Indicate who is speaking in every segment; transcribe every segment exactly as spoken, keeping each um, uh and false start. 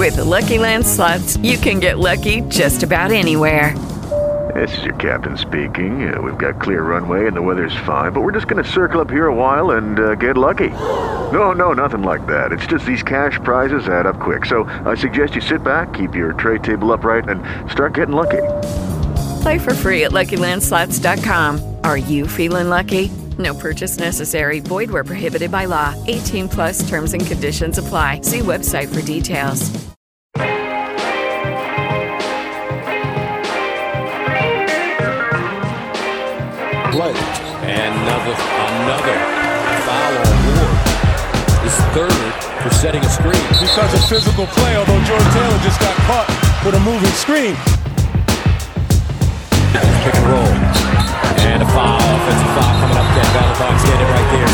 Speaker 1: With the Lucky Land Slots, you can get lucky just about anywhere.
Speaker 2: This is your captain speaking. Uh, we've got clear runway and the weather's fine, but we're just going to circle up here a while and uh, get lucky. No, no, nothing like that. It's just these cash prizes add up quick. So I suggest you sit back, keep your tray table upright, and start getting lucky.
Speaker 1: Play for free at Lucky Land Slots dot com. Are you feeling lucky? No purchase necessary. Void where prohibited by law. eighteen plus terms and conditions apply. See website for details.
Speaker 3: Play. And another, another foul on Ward. His third for setting a screen.
Speaker 4: Because of physical play, although Jordan Taylor just got caught with a moving screen.
Speaker 3: Pick and roll. And a foul. Offensive foul coming up. Ken Valentine's getting it right there.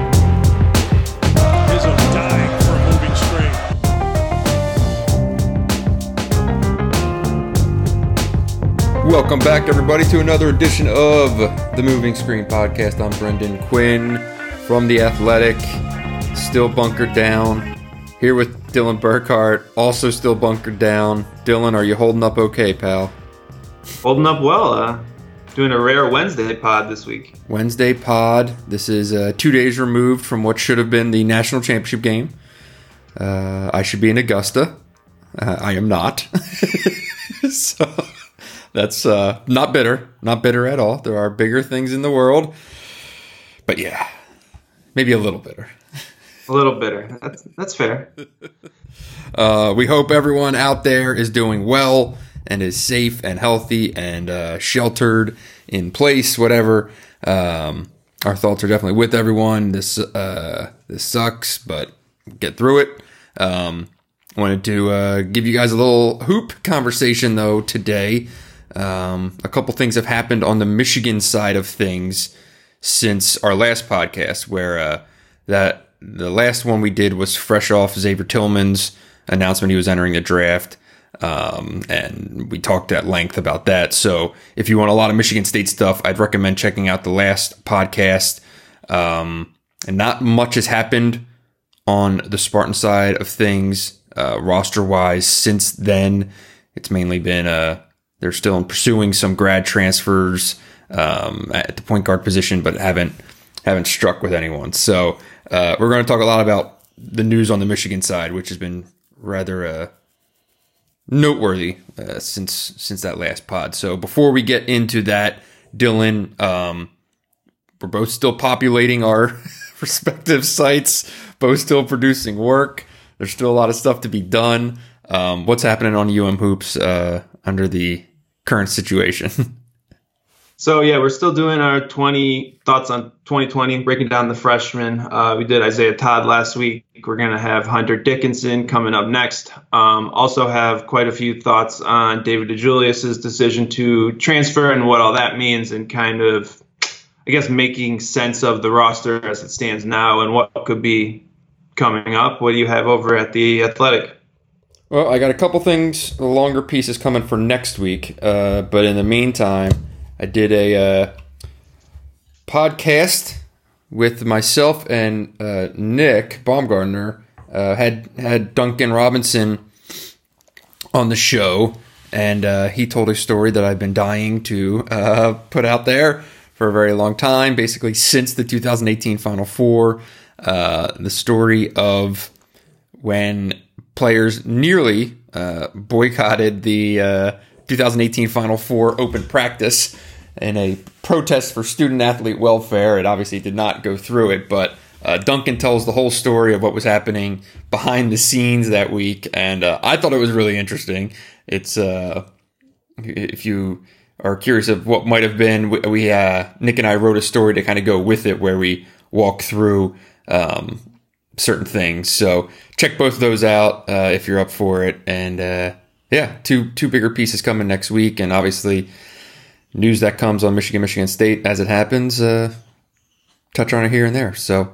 Speaker 4: Izzo dying for a moving screen.
Speaker 5: Welcome back, everybody, to another edition of the Moving Screen Podcast. I'm Brendan Quinn from The Athletic, still bunkered down. Here with Dylan Burkhart, also still bunkered down. Dylan, are you holding up okay, pal?
Speaker 6: Holding up well. Uh, doing a rare Wednesday pod this week.
Speaker 5: Wednesday pod. This is uh, two days removed from what should have been the national championship game. Uh, I should be in Augusta. Uh, I am not. so... That's uh, not bitter, not bitter at all. There are bigger things in the world, but yeah, maybe a little bitter.
Speaker 6: A little bitter. That's that's fair.
Speaker 5: uh, we hope everyone out there is doing well and is safe and healthy and uh, sheltered in place. Whatever. Um, our thoughts are definitely with everyone. This uh, this sucks, but get through it. Um, wanted to uh, give you guys a little hoop conversation though today. Um, a couple things have happened on the Michigan side of things since our last podcast, where uh, that the last one we did was fresh off Xavier Tillman's announcement he was entering the draft, um, and we talked at length about that. So if you want a lot of Michigan State stuff, I'd recommend checking out the last podcast. Um, and not much has happened on the Spartan side of things, uh, roster-wise since then. It's mainly been a They're still pursuing some grad transfers um, at the point guard position, but haven't haven't struck with anyone. So uh, we're going to talk a lot about the news on the Michigan side, which has been rather uh, noteworthy uh, since since that last pod. So before we get into that, Dylan, um, we're both still populating our respective sites, both still producing work. There's still a lot of stuff to be done. Um, what's happening on U M Hoops uh, under the current situation?
Speaker 6: So yeah, we're still doing our twenty thoughts on twenty twenty, breaking down the freshmen. Uh, we did Isaiah Todd last week. We're going to have Hunter Dickinson coming up next. Um, also have quite a few thoughts on David DeJulius's decision to transfer and what all that means, and kind of, I guess, making sense of the roster as it stands now and what could be coming up. What do you have over at the Athletic?
Speaker 5: Well, I got a couple things, longer pieces coming for next week. Uh, but in the meantime, I did a uh, podcast with myself and uh, Nick Baumgartner. Uh, had had Duncan Robinson on the show, and uh, he told a story that I've been dying to uh, put out there for a very long time, basically since the two thousand eighteen Final Four. Uh, the story of when players nearly uh, boycotted the uh, two thousand eighteen Final Four open practice in a protest for student-athlete welfare. It obviously did not go through it, but uh, Duncan tells the whole story of what was happening behind the scenes that week, and uh, I thought it was really interesting. It's uh, if you are curious of what might have been, we uh, Nick and I wrote a story to kind of go with it, where we walk through um, certain things. So check both of those out uh, if you're up for it. And uh, yeah, two two bigger pieces coming next week, and obviously news that comes on Michigan, Michigan State as it happens. Uh, touch on it here and there. So,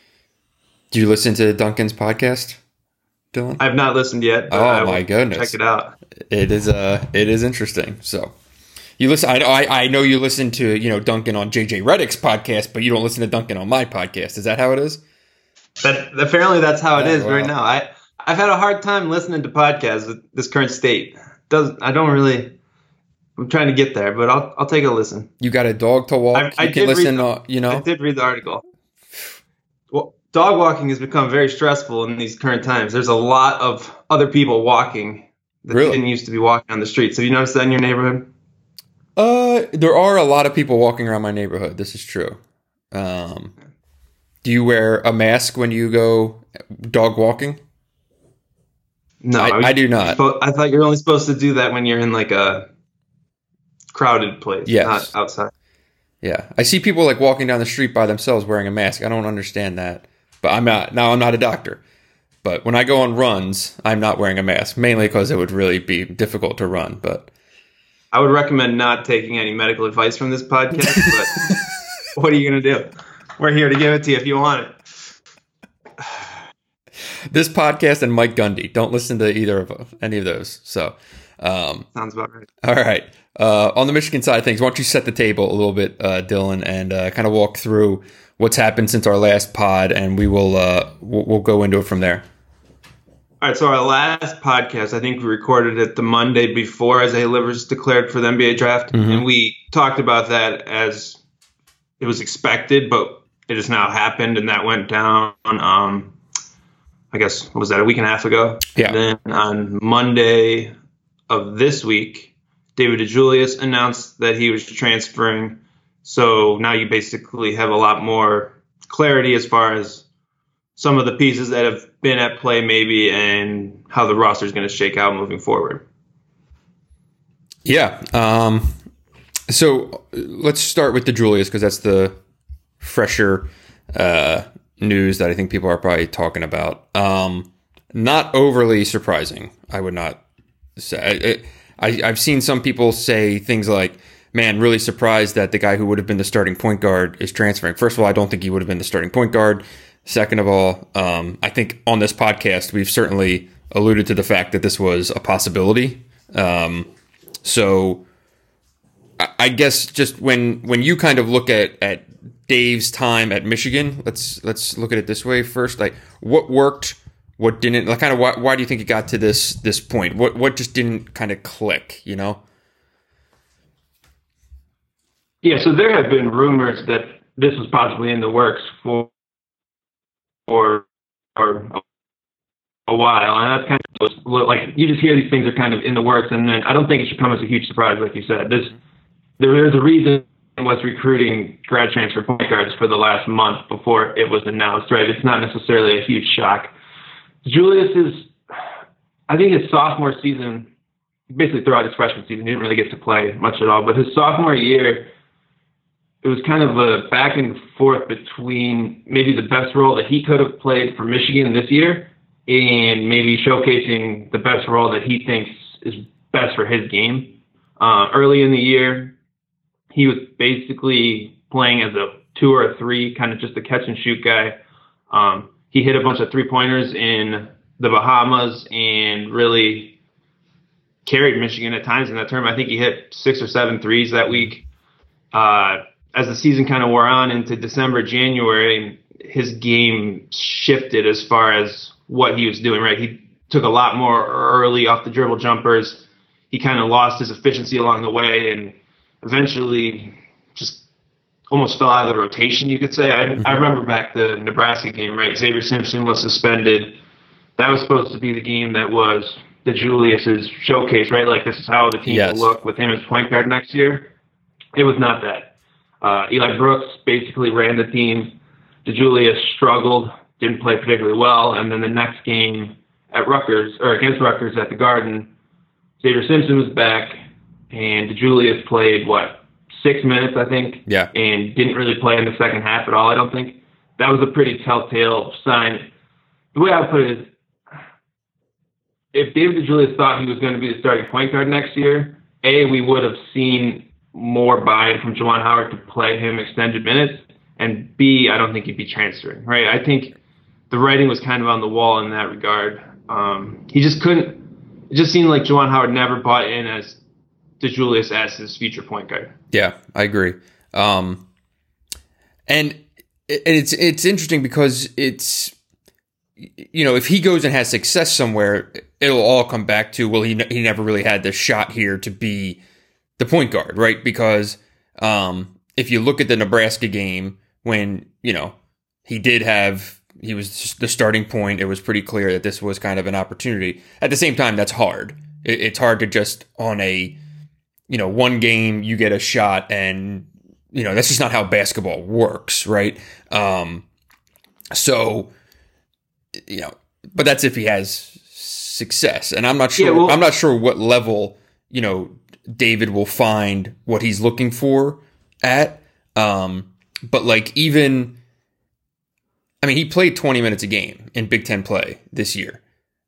Speaker 5: do you listen to Duncan's podcast, Dylan?
Speaker 6: I've not listened yet. But
Speaker 5: oh
Speaker 6: I
Speaker 5: my goodness,
Speaker 6: check it out.
Speaker 5: It is uh, it is interesting. So. You listen. I, I I know you listen to you know Duncan on J J Redick's podcast, but you don't listen to Duncan on my podcast. Is that how it is?
Speaker 6: But apparently that's how it
Speaker 5: oh,
Speaker 6: is
Speaker 5: wow.
Speaker 6: right now. I I've had a hard time listening to podcasts at this current state. Does I don't really. I'm trying to get there, but I'll I'll take a listen.
Speaker 5: You got a dog to walk.
Speaker 6: I,
Speaker 5: you
Speaker 6: I
Speaker 5: can
Speaker 6: did
Speaker 5: listen.
Speaker 6: read the,
Speaker 5: uh, you know,
Speaker 6: I did read the article. Well, dog walking has become very stressful in these current times. There's a lot of other people walking that
Speaker 5: Really?
Speaker 6: didn't used to be walking on the streets. Have you noticed that in your neighborhood?
Speaker 5: Uh, there are a lot of people walking around my neighborhood. This is true. Um, do you wear a mask when you go dog walking?
Speaker 6: No,
Speaker 5: I, I do not.
Speaker 6: I thought you were only supposed to do that when you're in like a crowded place,
Speaker 5: Yes.
Speaker 6: not outside.
Speaker 5: Yeah, I see people like walking down the street by themselves wearing a mask. I don't understand that, but I'm not. Now I'm not a doctor, but when I go on runs, I'm not wearing a mask mainly because it would really be difficult to run. But
Speaker 6: I would recommend not taking any medical advice from this podcast. But what are you gonna do? We're here to give it to you if you want it.
Speaker 5: this podcast and Mike Gundy, don't listen to either of any of those. So, um,
Speaker 6: sounds about right.
Speaker 5: All right. Uh, on the Michigan side of things, why don't you set the table a little bit, uh, Dylan, and uh, kind of walk through what's happened since our last pod, and we will uh, we'll, we'll go into it from there.
Speaker 6: All right, so our last podcast, I think we recorded it the Monday before Isaiah Livers declared for the N B A draft,
Speaker 5: Mm-hmm.
Speaker 6: and we talked about that as it was expected, but it has now happened, and that went down, um, I guess, what was that, a week and a half ago?
Speaker 5: Yeah.
Speaker 6: Then on Monday of this week, David DeJulius announced that he was transferring, so now you basically have a lot more clarity as far as some of the pieces that have been at play maybe and how the roster is going to shake out moving forward.
Speaker 5: Yeah. Um, so let's start with DeJulius because that's the fresher uh, news that I think people are probably talking about. Um, not overly surprising, I would not say. I, I, I've seen some people say things like, man, really surprised that the guy who would have been the starting point guard is transferring. First of all, I don't think he would have been the starting point guard. Second of all, um, I think on this podcast, we've certainly alluded to the fact that this was a possibility. Um, so I, I guess just when when you kind of look at, at Dave's time at Michigan, let's let's look at it this way first. Like what worked, what didn't, like kind of why, why do you think it got to this this point? What what just didn't kind of click, you know?
Speaker 6: Yeah, so there have been rumors that this was possibly in the works for for, for a while, and that's kind of like you just hear these things are kind of in the works, and then I don't think it should come as a huge surprise, like you said. This there's a reason was recruiting grad transfer point guards for the last month before it was announced, right? It's not necessarily a huge shock. Julius is, I think his sophomore season, basically throughout his freshman season, he didn't really get to play much at all, but his sophomore year, it was kind of a back and forth between maybe the best role that he could have played for Michigan this year and maybe showcasing the best role that he thinks is best for his game. Uh, early in the year, he was basically playing as a two or a three, kind of just a catch and shoot guy. Um, he hit a bunch of three-pointers in the Bahamas and really carried Michigan at times in that tournament. I think he hit six or seven threes that week. Uh, as the season kind of wore on into December, January, his game shifted as far as what he was doing, right? He took a lot more early off the dribble jumpers. He kind of lost his efficiency along the way and eventually just almost fell out of the rotation, you could say. I, I remember back the Nebraska game, right? Xavier Simpson was suspended. That was supposed to be the game that was the Julius's showcase, right? Like, this is how the team
Speaker 5: Yes.
Speaker 6: will look with him as point guard next year. It was not that. Uh, Eli Brooks basically ran the team. DeJulius struggled, didn't play particularly well, and then the next game at Rutgers, or against Rutgers at the Garden, Xavier Simpson was back, and DeJulius played, what, six minutes, I think?
Speaker 5: Yeah.
Speaker 6: And didn't really play in the second half at all, I don't think. That was a pretty telltale sign. The way I would put it is, if David DeJulius thought he was going to be the starting point guard next year, A, we would have seen more buy-in from Juwan Howard to play him extended minutes, and B, I don't think he'd be transferring, right? I think the writing was kind of on the wall in that regard. Um, he just couldn't, it just seemed like Juwan Howard never bought in as DeJulius as his future point guard.
Speaker 5: Yeah, I agree. Um, and it, it's it's interesting because it's you know, if he goes and has success somewhere, it'll all come back to, well, he he never really had the shot here to be the point guard, right? Because um, if you look at the Nebraska game, when, you know, he did have, he was the starting point, it was pretty clear that this was kind of an opportunity. At the same time, that's hard. It, it's hard to just on a, you know, one game you get a shot and, you know, that's just not how basketball works, right? Um, so, you know, but that's if he has success. And I'm not sure, yeah, well, I'm not sure what level, you know, David will find what he's looking for at. Um, but like even, I mean, he played twenty minutes a game in Big Ten play this year.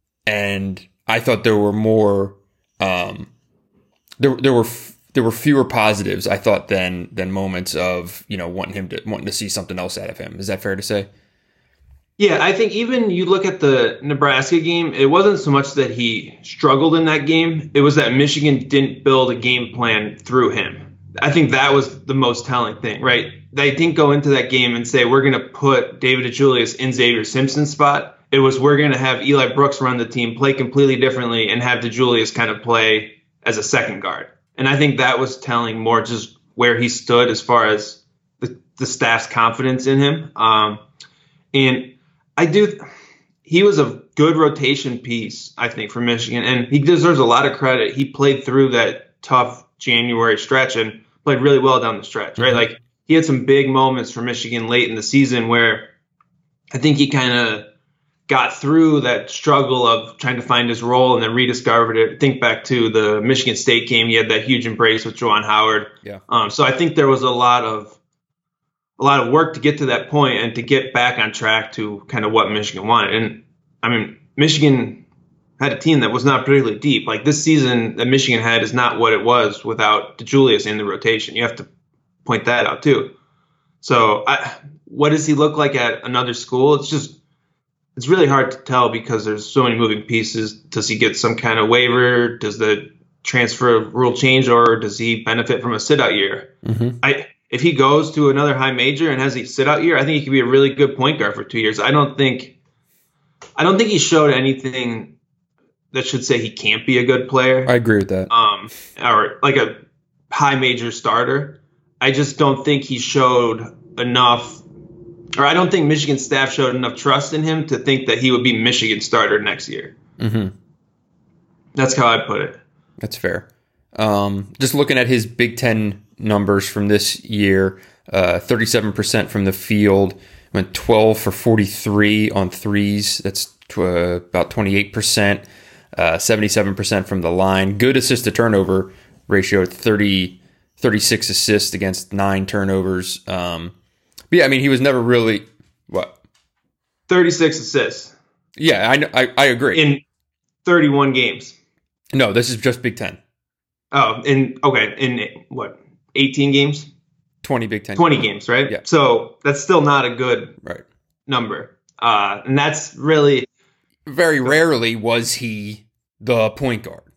Speaker 5: And I thought there were more, um, there, there were, f- there were fewer positives, I thought, than, than moments of, you know, wanting him to, wanting to see something else out of him. Is that fair to say?
Speaker 6: Yeah, I think even you look at the Nebraska game, it wasn't so much that he struggled in that game. It was that Michigan didn't build a game plan through him. I think that was the most telling thing, right? They didn't go into that game and say, we're going to put David DeJulius in Xavier Simpson's spot. It was, we're going to have Eli Brooks run the team, play completely differently, and have DeJulius kind of play as a second guard. And I think that was telling more just where he stood as far as the, the staff's confidence in him. Um, and I do. He was a good rotation piece, I think, for Michigan, and he deserves a lot of credit. He played through that tough January stretch and played really well down the stretch, right? Like he had some big moments for Michigan late in the season where I think he kind of got through that struggle of trying to find his role and then rediscovered it. Think back to the Michigan State game; he had that huge embrace with Juwan Howard. Yeah. Um, so I think there was a lot of. a lot of work to get to that point and to get back on track to kind of what Michigan wanted. And I mean, Michigan had a team that was not particularly deep. Like this season that Michigan had is not what it was without DeJulius in the rotation. You have to point that out too. So I, what does he look like at another school? It's just, it's really hard to tell because there's so many moving pieces. Does he get some kind of waiver? Does the transfer rule change, or does he benefit from a sit out year? Mm-hmm. I, If he goes to another high major and has a sit out year, I think he could be a really good point guard for two years. I don't think, I don't think he showed anything that should say he can't be a good player.
Speaker 5: I agree with that.
Speaker 6: Um, or like a high major starter. I just don't think he showed enough, or I don't think Michigan staff showed enough trust in him to think that he would be Michigan starter next year. Mm-hmm. That's how I put it.
Speaker 5: That's fair. Um, just looking at his Big Ten numbers from this year, uh, thirty-seven percent from the field, went twelve for forty-three on threes. That's to, uh, about twenty-eight percent, uh, seventy-seven percent from the line. Good assist to turnover ratio at thirty, thirty-six assists against nine turnovers. Um, but yeah, I mean, he was never really, what?
Speaker 6: thirty-six assists.
Speaker 5: Yeah, I, I, I agree.
Speaker 6: In thirty-one games.
Speaker 5: No, this is just Big Ten.
Speaker 6: Oh, in, okay, in what? eighteen games?
Speaker 5: twenty Big Ten.
Speaker 6: twenty games, right?
Speaker 5: Yeah.
Speaker 6: So that's still not a good
Speaker 5: right.
Speaker 6: number. Uh, and that's really...
Speaker 5: Very rarely was he the point guard.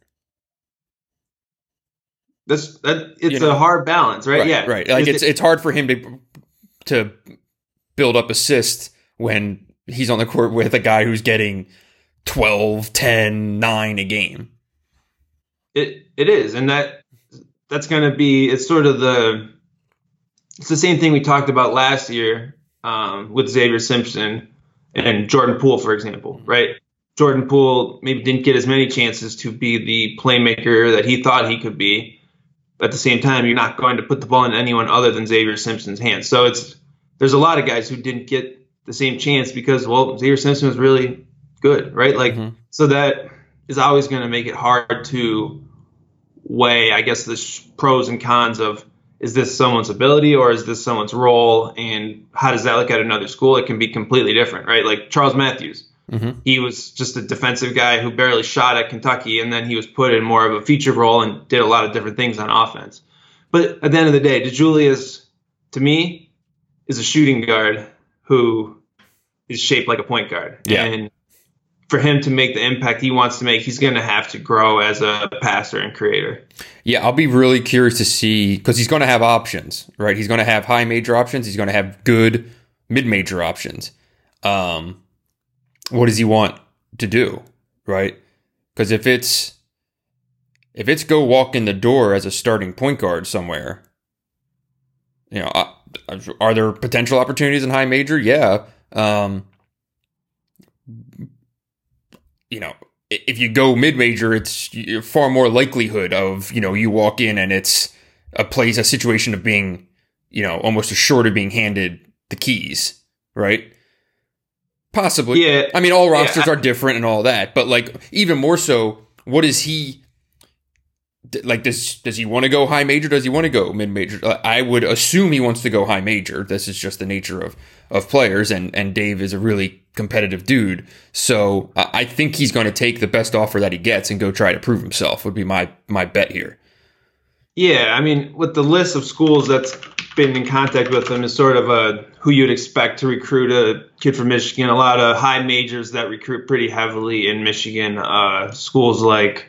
Speaker 6: That's that. It's
Speaker 5: you know?
Speaker 6: a hard balance, right?
Speaker 5: right
Speaker 6: yeah.
Speaker 5: Right. Like it's,
Speaker 6: it,
Speaker 5: it's hard for him to to build up assists when he's on the court with a guy who's getting twelve, ten, nine a game.
Speaker 6: It It is. And that... That's going to be, it's sort of the, it's the same thing we talked about last year um, with Xavier Simpson and Jordan Poole, for example, right? Jordan Poole maybe didn't get as many chances to be the playmaker that he thought he could be. But at the same time, you're not going to put the ball in anyone other than Xavier Simpson's hands. So it's, there's a lot of guys who didn't get the same chance because, well, Xavier Simpson was really good, right? Like, mm-hmm. So that is always going to make it hard to weigh, I guess, the sh- pros and cons of, is this someone's ability or is this someone's role, and how does that look at another school? It can be completely different, right? Like Charles Matthews, mm-hmm. He was just a defensive guy who barely shot at Kentucky, and then he was put in more of a feature role and did a lot of different things on offense. But at the end of the day, DeJulius, to me, is a shooting guard who is shaped like a point guard.
Speaker 5: Yeah.
Speaker 6: And for him to make the impact he wants to make, he's going to have to grow as a passer and creator.
Speaker 5: Yeah, I'll be really curious to see, because he's going to have options, right? He's going to have high major options. He's going to have good mid-major options. Um, what does he want to do, right? Because if it's if it's go walk in the door as a starting point guard somewhere, you know, are there potential opportunities in high major? Yeah. Um, you know, if you go mid major, it's far more likelihood of, you know, you walk in and it's a place, a situation of being, you know, almost assured of being handed the keys, right? Possibly.
Speaker 6: Yeah.
Speaker 5: I mean, all rosters
Speaker 6: yeah.
Speaker 5: are different and all that, but like even more so, what is he like? Does does he want to go high major? Does he want to go mid major? I would assume he wants to go high major. This is just the nature of of players, and and Dave is a really competitive dude, so I think he's going to take the best offer that he gets and go try to prove himself. Would be my my bet here.
Speaker 6: Yeah, I mean, with the list of schools that's been in contact with him is sort of a who you'd expect to recruit a kid from Michigan. A lot of high majors that recruit pretty heavily in Michigan. Uh, schools like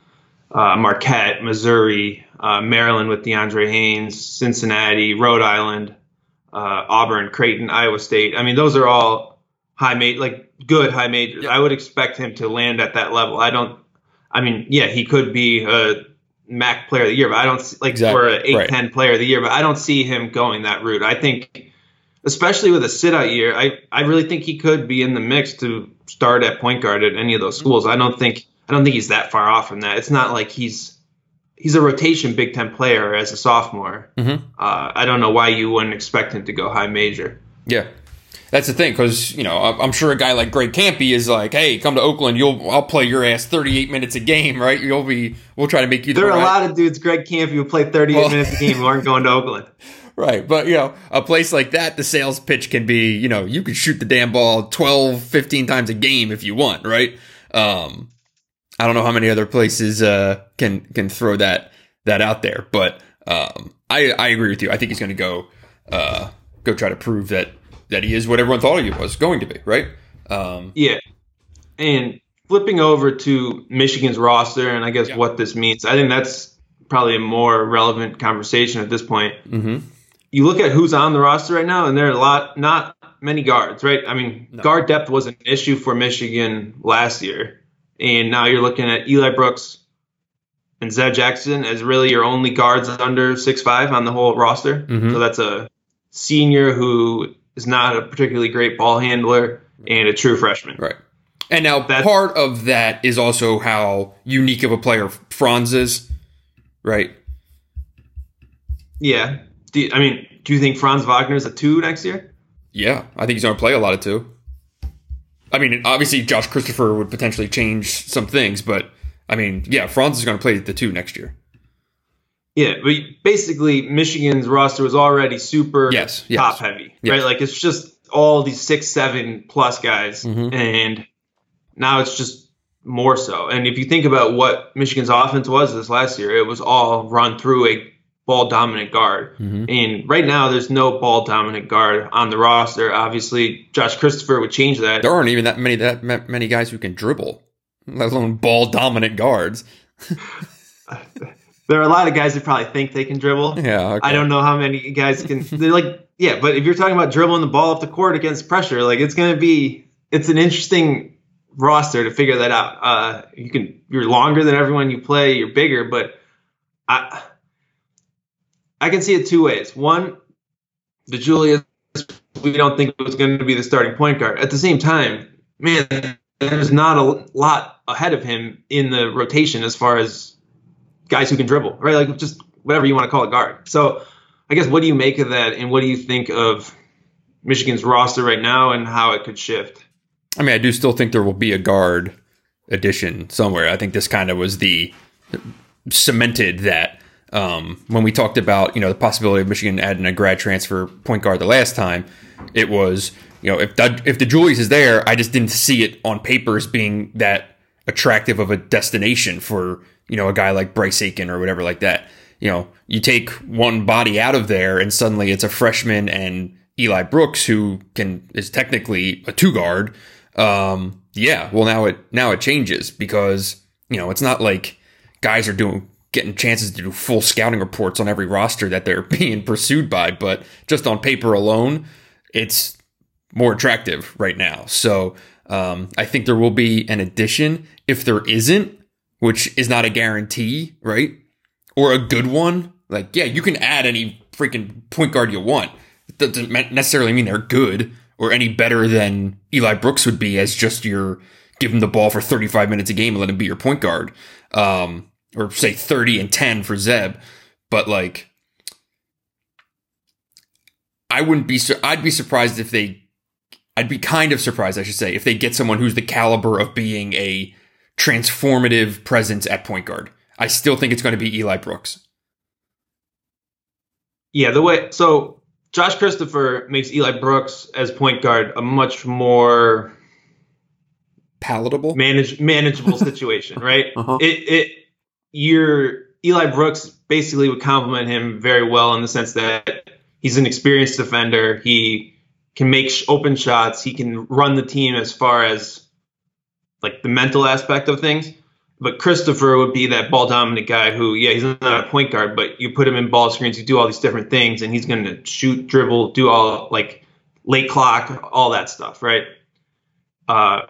Speaker 6: uh, Marquette, Missouri, uh, Maryland with DeAndre Haynes, Cincinnati, Rhode Island, uh, Auburn, Creighton, Iowa State. I mean, those are all high ma- like good high majors. Yeah. I would expect him to land at that level. I don't. I mean, yeah, he could be a M A C player of the year, but I don't see, like
Speaker 5: exactly.
Speaker 6: for an eight ten
Speaker 5: right.
Speaker 6: player of the year, but I don't see him going that route. I think, especially with a sit out year, I, I really think he could be in the mix to start at point guard at any of those schools. I don't think I don't think he's that far off from that. It's not like he's he's a rotation Big Ten player as a sophomore.
Speaker 5: Mm-hmm.
Speaker 6: Uh, I don't know why you wouldn't expect him to go high major.
Speaker 5: Yeah. That's the thing, because, you know, I'm sure a guy like Greg Campy is like, hey, come to Oakland, you'll I'll play your ass thirty-eight minutes a game, right? You'll be, we'll try to make you the
Speaker 6: There are
Speaker 5: right.
Speaker 6: a lot of dudes, Greg Campy, who play thirty-eight well, minutes a game who aren't going to Oakland.
Speaker 5: Right, but, you know, a place like that, the sales pitch can be, you know, you can shoot the damn ball twelve, fifteen times a game if you want, right? Um, I don't know how many other places uh, can can throw that that out there, but um, I, I agree with you. I think he's going to go uh, go try to prove that that he is what everyone thought he was going to be, right? Um,
Speaker 6: yeah. And flipping over to Michigan's roster, and I guess
Speaker 5: yeah.
Speaker 6: what this means, I think that's probably a more relevant conversation at this point.
Speaker 5: Mm-hmm.
Speaker 6: You look at who's on the roster right now, and there are a lot, not many guards, right? I mean, no. guard depth was an issue for Michigan last year, and now you're looking at Eli Brooks and Zed Jackson as really your only guards under six five on the whole roster.
Speaker 5: Mm-hmm.
Speaker 6: So that's a senior who is not a particularly great ball handler and a true freshman.
Speaker 5: Right. And now
Speaker 6: That's,
Speaker 5: part of that is also how unique of a player Franz is, right?
Speaker 6: Yeah. Do you, I mean, do you think Franz Wagner is a two next year?
Speaker 5: Yeah, I think he's going to play a lot of two. I mean, obviously Josh Christopher would potentially change some things, but I mean, yeah, Franz is going to play the two next year.
Speaker 6: Yeah, but basically Michigan's roster was already super
Speaker 5: yes, yes.
Speaker 6: top heavy,
Speaker 5: yes.
Speaker 6: right? Like it's just all these six, seven plus guys,
Speaker 5: mm-hmm.
Speaker 6: and now it's just more so. And if you think about what Michigan's offense was this last year, it was all run through a ball dominant guard.
Speaker 5: Mm-hmm.
Speaker 6: And right now there's no ball dominant guard on the roster. Obviously, Josh Christopher would change that.
Speaker 5: There aren't even that many that many guys who can dribble, let alone ball dominant guards.
Speaker 6: There are a lot of guys who probably think they can dribble.
Speaker 5: Yeah, okay.
Speaker 6: I don't know how many guys can. They're like, yeah, but if you're talking about dribbling the ball up the court against pressure, like it's going to be, it's an interesting roster to figure that out. Uh, you can, you're longer than everyone you play, you're bigger, but I, I can see it two ways. One, the Julius, we don't think it was going to be the starting point guard. At the same time, man, there's not a lot ahead of him in the rotation as far as guys who can dribble, right? Like just whatever you want to call a guard. So I guess what do you make of that, and what do you think of Michigan's roster right now and how it could shift?
Speaker 5: I mean, I do still think there will be a guard addition somewhere. I think this kind of was the cemented that um, when we talked about, you know, the possibility of Michigan adding a grad transfer point guard the last time, it was, you know, if the, if the Julius is there, I just didn't see it on paper as being that attractive of a destination for, you know, a guy like Bryce Aiken or whatever like that. You know, you take one body out of there and suddenly it's a freshman and Eli Brooks, who can is technically a two guard. Um, yeah, well now it now it changes because, you know, it's not like guys are doing getting chances to do full scouting reports on every roster that they're being pursued by, but just on paper alone, it's more attractive right now. So Um, I think there will be an addition. If there isn't, which is not a guarantee, right? Or a good one, like, yeah, you can add any freaking point guard you want. It doesn't necessarily mean they're good or any better than Eli Brooks would be as just your give him the ball for thirty-five minutes a game and let him be your point guard. Um, or say thirty and ten for Zeb. But like, I wouldn't be, I'd be surprised if they, I'd be kind of surprised, I should say, if they get someone who's the caliber of being a transformative presence at point guard. I still think it's going to be Eli Brooks.
Speaker 6: Yeah, the way so Josh Christopher makes Eli Brooks as point guard a much more
Speaker 5: palatable,
Speaker 6: manage, manageable situation, right?
Speaker 5: uh-huh.
Speaker 6: It it your Eli Brooks basically would complement him very well in the sense that he's an experienced defender. He can make sh- open shots. He can run the team as far as like the mental aspect of things. But Christopher would be that ball dominant guy who, yeah, he's not a point guard, but you put him in ball screens, you do all these different things, and he's going to shoot, dribble, do all like late clock, all that stuff, right? Uh,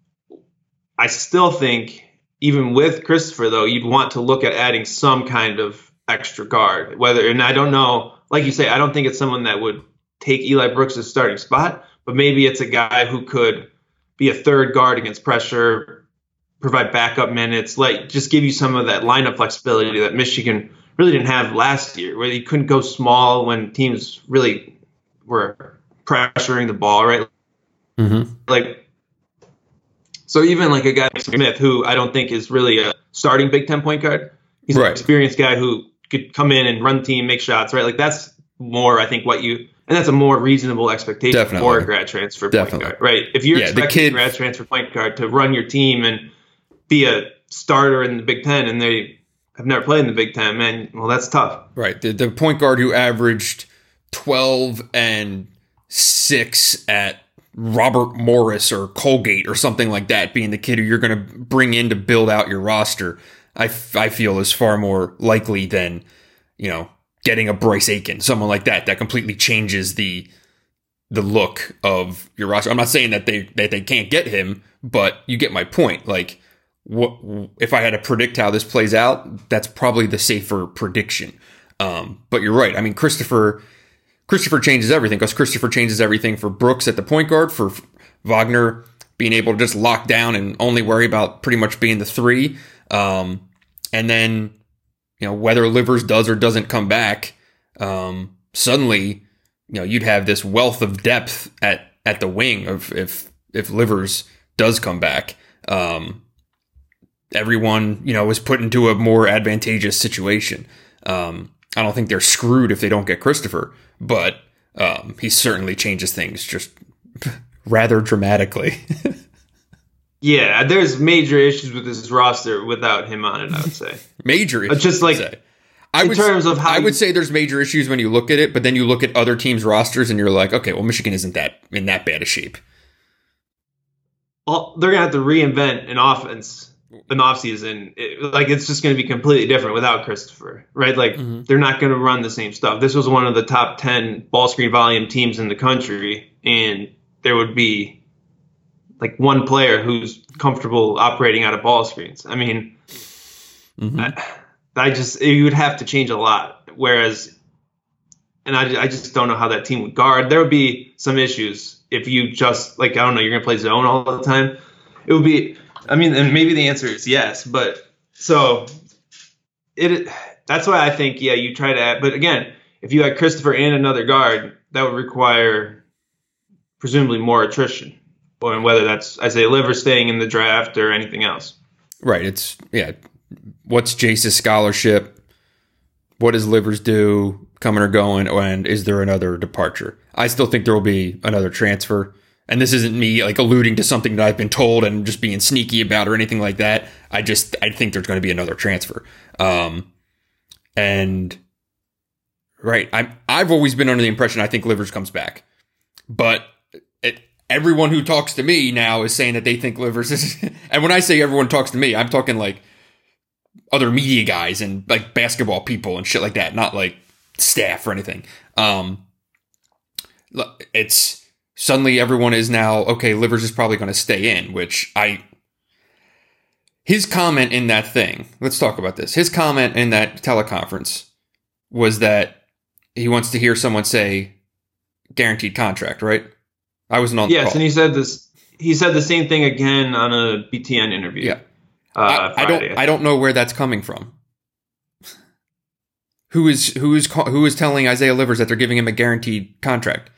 Speaker 6: I still think even with Christopher, though, you'd want to look at adding some kind of extra guard. Whether, and I don't know, like you say, I don't think it's someone that would take Eli Brooks' starting spot, but maybe it's a guy who could be a third guard against pressure, provide backup minutes, like just give you some of that lineup flexibility that Michigan really didn't have last year, where you couldn't go small when teams really were pressuring the ball, right?
Speaker 5: Mm-hmm.
Speaker 6: Like, so even like a guy like Smith, who I don't think is really a starting Big Ten point guard, he's
Speaker 5: right.
Speaker 6: an experienced guy who could come in and run the team, make shots, right? Like that's more, I think, what you, and that's a more reasonable expectation
Speaker 5: Definitely.
Speaker 6: for a grad transfer
Speaker 5: Definitely.
Speaker 6: point guard, right? If you're
Speaker 5: yeah,
Speaker 6: expecting
Speaker 5: kid,
Speaker 6: a grad transfer point guard to run your team and be a starter in the Big Ten, and they have never played in the Big Ten, man, well, that's tough.
Speaker 5: Right. The, the point guard who averaged twelve and six at Robert Morris or Colgate or something like that, being the kid who you're going to bring in to build out your roster, I, f- I feel is far more likely than, you know, getting a Bryce Aiken, someone like that, that completely changes the the look of your roster. I'm not saying that they that they can't get him, but you get my point. Like, what if I had to predict how this plays out? That's probably the safer prediction. Um, but you're right. I mean, Christopher Christopher changes everything because Christopher changes everything for Brooks at the point guard, for Wagner being able to just lock down and only worry about pretty much being the three. Um, and then, you know, whether Livers does or doesn't come back, um, suddenly, you know, you'd have this wealth of depth at, at the wing of if if Livers does come back. Um, everyone, you know, is put into a more advantageous situation. Um, I don't think they're screwed if they don't get Christopher, but um, he certainly changes things just rather dramatically.
Speaker 6: Yeah, there's major issues with this roster without him on it, I would say.
Speaker 5: Major issues.
Speaker 6: Just like
Speaker 5: say. I
Speaker 6: in
Speaker 5: would,
Speaker 6: terms of how
Speaker 5: I
Speaker 6: you,
Speaker 5: would say there's major issues when you look at it, but then you look at other teams' rosters and you're like, okay, well, Michigan isn't that in that bad a shape.
Speaker 6: Well, they're gonna have to reinvent an offense an offseason. It, like it's just gonna be completely different without Christopher, right? Like mm-hmm. they're not gonna run the same stuff. This was one of the top ten ball screen volume teams in the country, and there would be like one player who's comfortable operating out of ball screens. I mean, mm-hmm. I, I just, you would have to change a lot. Whereas, and I, I just don't know how that team would guard. There would be some issues if you just, like, I don't know, you're going to play zone all the time. It would be, I mean, and maybe the answer is yes, but so it, that's why I think, yeah, you try to add, but again, if you had Christopher and another guard, that would require presumably more attrition. Or whether that's Isaiah Livers staying in the draft or anything else.
Speaker 5: Right. It's, yeah. What's Jace's scholarship? What does Livers do coming or going? And is there another departure? I still think there will be another transfer. And this isn't me like alluding to something that I've been told and just being sneaky about or anything like that. I just, I think there's going to be another transfer. Um, and right. I'm, I've always been under the impression I think Livers comes back, but it, everyone who talks to me now is saying that they think Livers is, and when I say everyone talks to me, I'm talking like other media guys and like basketball people and shit like that, not like staff or anything. Um, it's suddenly everyone is now, okay, Livers is probably going to stay in, which I, his comment in that thing, let's talk about this. His comment in that teleconference was that he wants to hear someone say guaranteed contract, right? I wasn't on the
Speaker 6: yes,
Speaker 5: call.
Speaker 6: And he said this, he said the same thing again on a B T N interview.
Speaker 5: Yeah.
Speaker 6: Uh,
Speaker 5: I, I don't, I don't know where that's coming from. Who is, who is, who is telling Isaiah Livers that they're giving him a guaranteed contract?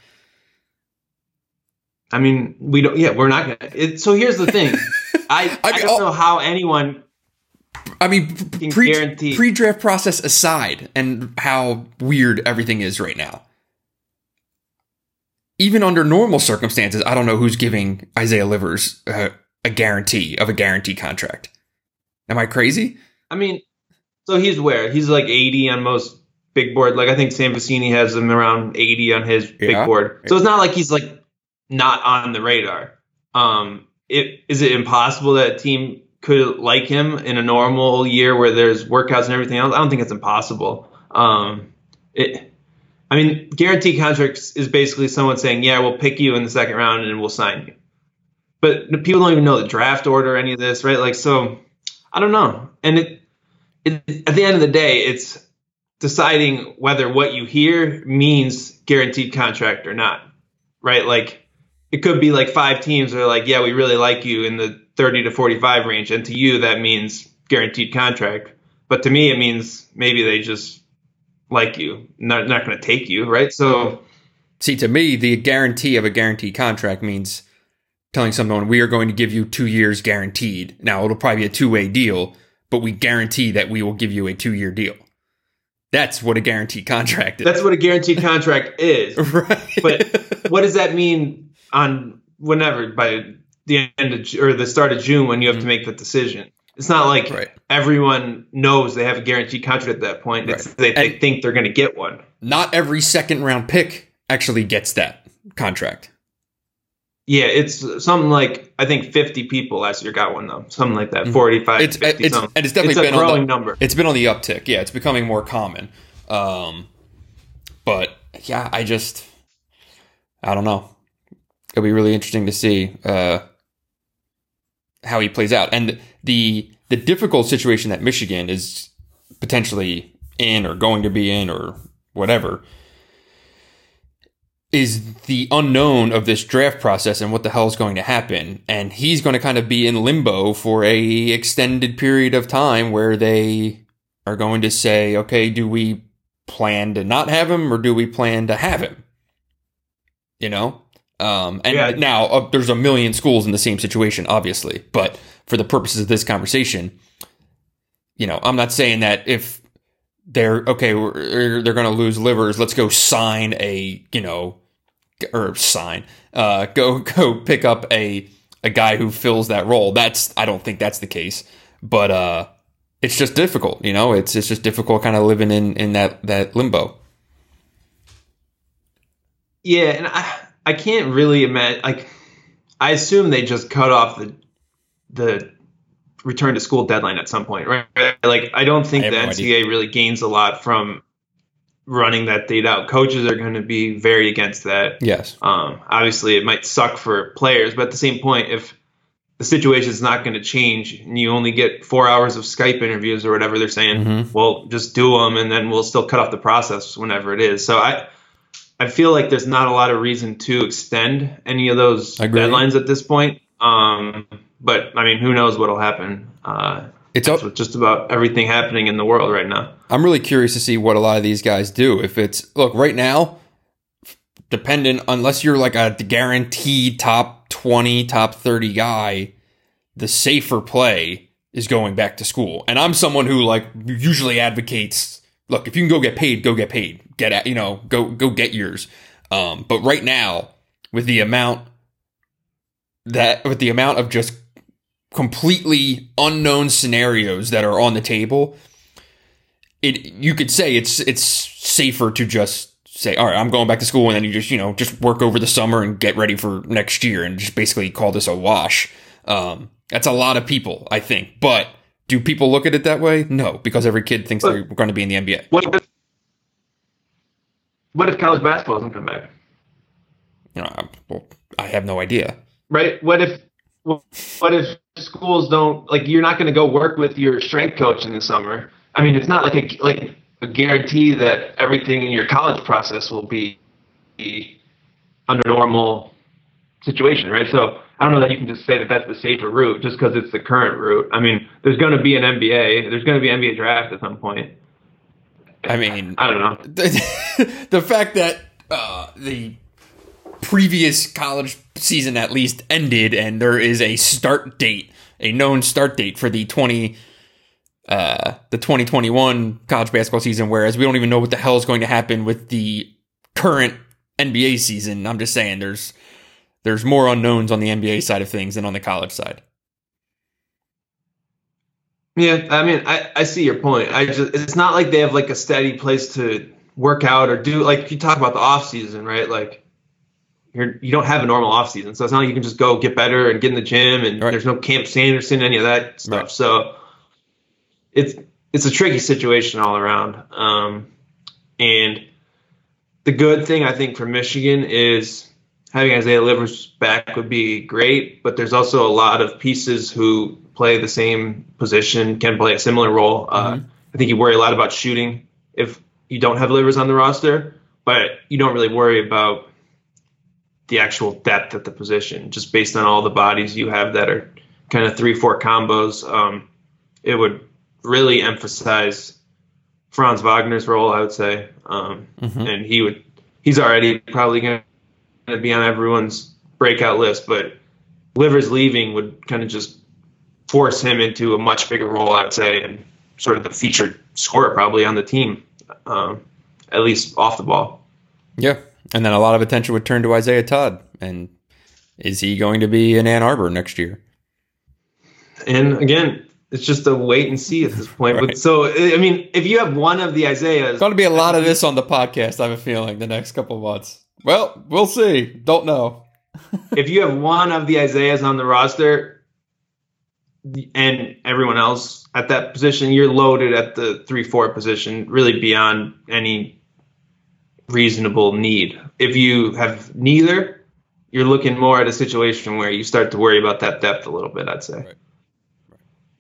Speaker 6: I mean, we don't. Yeah, we're not gonna. It, so here's the thing. I I,
Speaker 5: I mean,
Speaker 6: don't know how anyone.
Speaker 5: I mean,
Speaker 6: can
Speaker 5: pre,
Speaker 6: guarantee
Speaker 5: pre-draft process aside, and how weird everything is right now. Even under normal circumstances, I don't know who's giving Isaiah Livers uh, a guarantee of a guarantee contract. Am I crazy?
Speaker 6: I mean, so he's where he's like eighty on most big board. Like I think Sam Vecini has him around eighty on his big
Speaker 5: Yeah.
Speaker 6: board. So it's not like he's like not on the radar. Um, it is it impossible that a team could like him in a normal year where there's workouts and everything else? I don't think it's impossible. Um, it, I mean, guaranteed contracts is basically someone saying, "Yeah, we'll pick you in the second round and we'll sign you." But people don't even know the draft order or any of this, right? Like, so I don't know. And it, it at the end of the day, it's deciding whether what you hear means guaranteed contract or not, right? Like. It could be like five teams that are like, yeah, we really like you in the thirty to forty-five range. And to you, that means guaranteed contract. But to me, it means maybe they just like you, not, not going to take you, right? So,
Speaker 5: see, to me, the guarantee of a guaranteed contract means telling someone we are going to give you two years guaranteed. Now, it'll probably be a two-way deal, but we guarantee that we will give you a two-year deal. That's what a guaranteed contract is.
Speaker 6: That's what a guaranteed contract is.
Speaker 5: Right.
Speaker 6: But what does that mean on whenever by the end of or the start of June when you have mm-hmm. to make that decision? It's not like
Speaker 5: right.
Speaker 6: everyone knows they have a guaranteed contract at that point. It's
Speaker 5: Right.
Speaker 6: they, they think they're going to get one.
Speaker 5: Not every second round pick actually gets that contract.
Speaker 6: Yeah, it's something like I think fifty people last year got one though, something like that, forty-five,
Speaker 5: it's,
Speaker 6: fifty.
Speaker 5: It's,
Speaker 6: something.
Speaker 5: And it's definitely
Speaker 6: it's
Speaker 5: been
Speaker 6: a growing
Speaker 5: on the,
Speaker 6: number.
Speaker 5: It's been on the uptick. Yeah, it's becoming more common. Um, but yeah, I just I don't know. It'll be really interesting to see uh, how he plays out. And the the difficult situation that Michigan is potentially in or going to be in or whatever is the unknown of this draft process and what the hell is going to happen. And he's going to kind of be in limbo for a extended period of time where they are going to say, okay, do we plan to not have him or do we plan to have him? You know? Um, and
Speaker 6: yeah.
Speaker 5: now uh, there's a million schools in the same situation, obviously. But for the purposes of this conversation, you know, I'm not saying that if they're okay, we're, they're going to lose Livers, let's go sign a, you know, or sign, uh, go go pick up a a guy who fills that role. That's I don't think that's the case, but uh, it's just difficult. You know, it's it's just difficult, kind of living in in that that limbo.
Speaker 6: Yeah, and I. I can't really imagine. Like, I assume they just cut off the the return to school deadline at some point, right? Like, I don't think
Speaker 5: I
Speaker 6: the
Speaker 5: no
Speaker 6: N C double A really gains a lot from running that date out. Coaches are going to be very against that.
Speaker 5: Yes.
Speaker 6: Um, obviously, it might suck for players, but at the same point, if the situation is not going to change and you only get four hours of Skype interviews or whatever they're saying,
Speaker 5: mm-hmm.
Speaker 6: well, just do them, and then we'll still cut off the process whenever it is. So I. I feel like there's not a lot of reason to extend any of those deadlines at this point. Um, but, I mean, who knows what will happen. Uh, it's up with just about everything happening in the world right now.
Speaker 5: I'm really curious to see what a lot of these guys do. If it's, look, right now, dependent, unless you're like a guaranteed top twenty, top thirty guy, the safer play is going back to school. And I'm someone who, like, usually advocates, look, if you can go get paid, go get paid. Get at, you know, go go get yours. Um, but right now, with the amount that with the amount of just completely unknown scenarios that are on the table, it you could say it's it's safer to just say, all right, I'm going back to school, and then you just you know just work over the summer and get ready for next year, and just basically call this a wash. Um, that's a lot of people, I think, but. Do people look at it that way? No, because every kid thinks they're going to be in the N B A.
Speaker 6: What if, what if college basketball doesn't come back?
Speaker 5: you know, I, well, I have no idea.
Speaker 6: Right? What if what if schools don't, like, you're not going to go work with your strength coach in the summer? I mean, it's not like a like a guarantee that everything in your college process will be under normal situation, right? So I don't know that you can just say that that's the safer route just because it's the current route. I mean, there's going to be an N B A. There's going to be an N B A draft at some point.
Speaker 5: I mean,
Speaker 6: I don't know.
Speaker 5: The, the fact that uh, the previous college season at least ended and there is a start date, a known start date for the twenty uh, the twenty twenty-one college basketball season, whereas we don't even know what the hell is going to happen with the current N B A season. I'm just saying there's there's more unknowns on the N B A side of things than on the college side.
Speaker 6: Yeah, I mean, I, I see your point. I just it's not like they have like a steady place to work out or do, like you talk about the off season, right? Like you're you don't have a normal off season, so it's not like you can just go get better and get in the gym and right. There's no Camp Sanderson, any of that stuff. Right. So it's it's a tricky situation all around. Um, and the good thing I think for Michigan is having Isaiah Livers back would be great, but there's also a lot of pieces who play the same position, can play a similar role. Uh, mm-hmm. I think you worry a lot about shooting if you don't have Livers on the roster, but you don't really worry about the actual depth at the position, just based on all the bodies you have that are kind of three, four combos. Um, it would really emphasize Franz Wagner's role, I would say. Um, mm-hmm. And he would, he's already probably going to be on everyone's breakout list, but Livers leaving would kind of just force him into a much bigger role, I'd say, and sort of the featured scorer probably on the team, um, at least off the ball.
Speaker 5: Yeah, and then a lot of attention would turn to Isaiah Todd. And is he going to be in Ann Arbor next year?
Speaker 6: And again, it's just a wait and see at this point. Right. But so, I mean, if you have one of the Isaiahs...
Speaker 5: There's going to be a lot of this on the podcast, I have a feeling, the next couple of months. Well, we'll see. Don't know.
Speaker 6: If you have one of the Isaiahs on the roster and everyone else at that position, you're loaded at the three four position, really beyond any reasonable need. If you have neither, you're looking more at a situation where you start to worry about that depth a little bit, I'd say.
Speaker 5: Right. Right.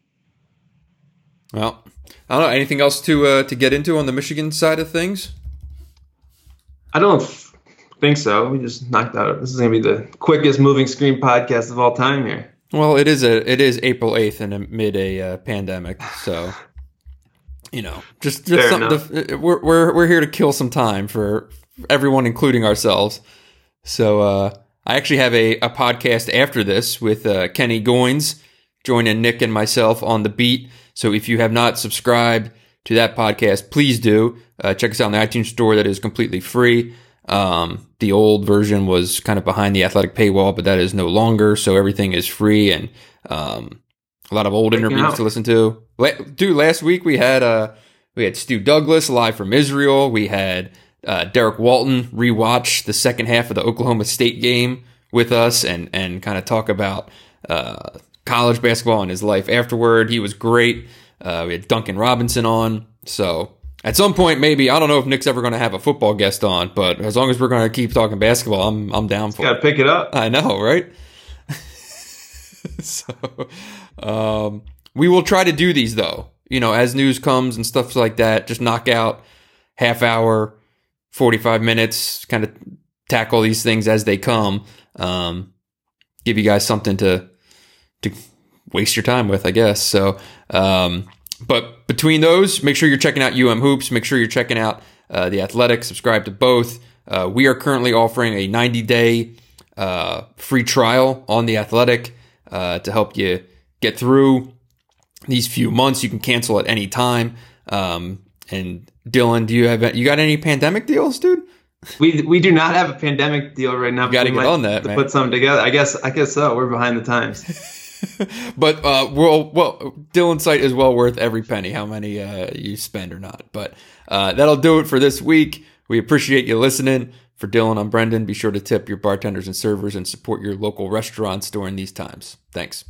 Speaker 5: Well, I don't know. Anything else to uh, to get into on the Michigan side of things?
Speaker 6: I don't think so. We just knocked out. This is going to be the quickest moving screen podcast of all time here.
Speaker 5: Well, it is a it is April eighth and amid a uh, pandemic, so you know, just just something. To, we're we're we're here to kill some time for everyone, including ourselves. So uh, I actually have a, a podcast after this with uh, Kenny Goins joining Nick and myself on the beat. So if you have not subscribed to that podcast, please do uh, check us out on the iTunes store. That is completely free. Um, the old version was kind of behind the Athletic paywall, but that is no longer. So everything is free, and um, a lot of old Breaking interviews out. to listen to. La- Dude, last week we had uh, we had Stu Douglas live from Israel. We had uh, Derek Walton rewatch the second half of the Oklahoma State game with us, and and kind of talk about uh, college basketball and his life afterward. He was great. Uh, we had Duncan Robinson on. So at some point, maybe, I don't know if Nick's ever going to have a football guest on, but as long as we're going to keep talking basketball, I'm I'm down for
Speaker 6: it. Got to pick it up.
Speaker 5: I know, right? So um, we will try to do these, though. You know, as news comes and stuff like that, just knock out half hour, forty-five minutes, kind of tackle these things as they come. Um, give you guys something to to waste your time with, I guess. So, um, but between those, make sure you're checking out U M Hoops. Make sure you're checking out uh, The Athletic. Subscribe to both. Uh, we are currently offering a ninety-day uh, free trial on The Athletic uh, to help you get through these few months. You can cancel at any time. Um, and Dylan, do you have you got any pandemic deals, dude?
Speaker 6: We we do not have a pandemic deal right now.
Speaker 5: You got to get on that,
Speaker 6: to
Speaker 5: man.
Speaker 6: Put something together. I guess I guess so. We're behind the times.
Speaker 5: But uh, well, well, Dylan's site is well worth every penny, how many uh, you spend or not. But uh, that'll do it for this week. We appreciate you listening. For Dylan, I'm Brendan. Be sure to tip your bartenders and servers and support your local restaurants during these times. Thanks.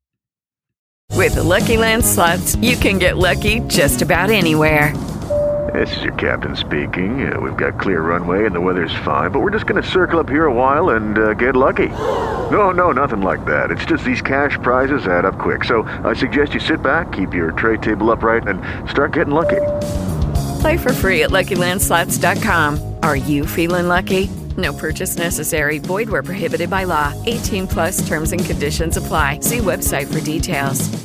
Speaker 1: With the Lucky Land Slots, you can get lucky just about anywhere.
Speaker 2: This is your captain speaking. Uh, we've got clear runway and the weather's fine, but we're just going to circle up here a while and uh, get lucky. No, no, nothing like that. It's just these cash prizes add up quick. So I suggest you sit back, keep your tray table upright, and start getting lucky.
Speaker 1: Play for free at Lucky Land Slots dot com. Are you feeling lucky? No purchase necessary. Void where prohibited by law. eighteen plus terms and conditions apply. See website for details.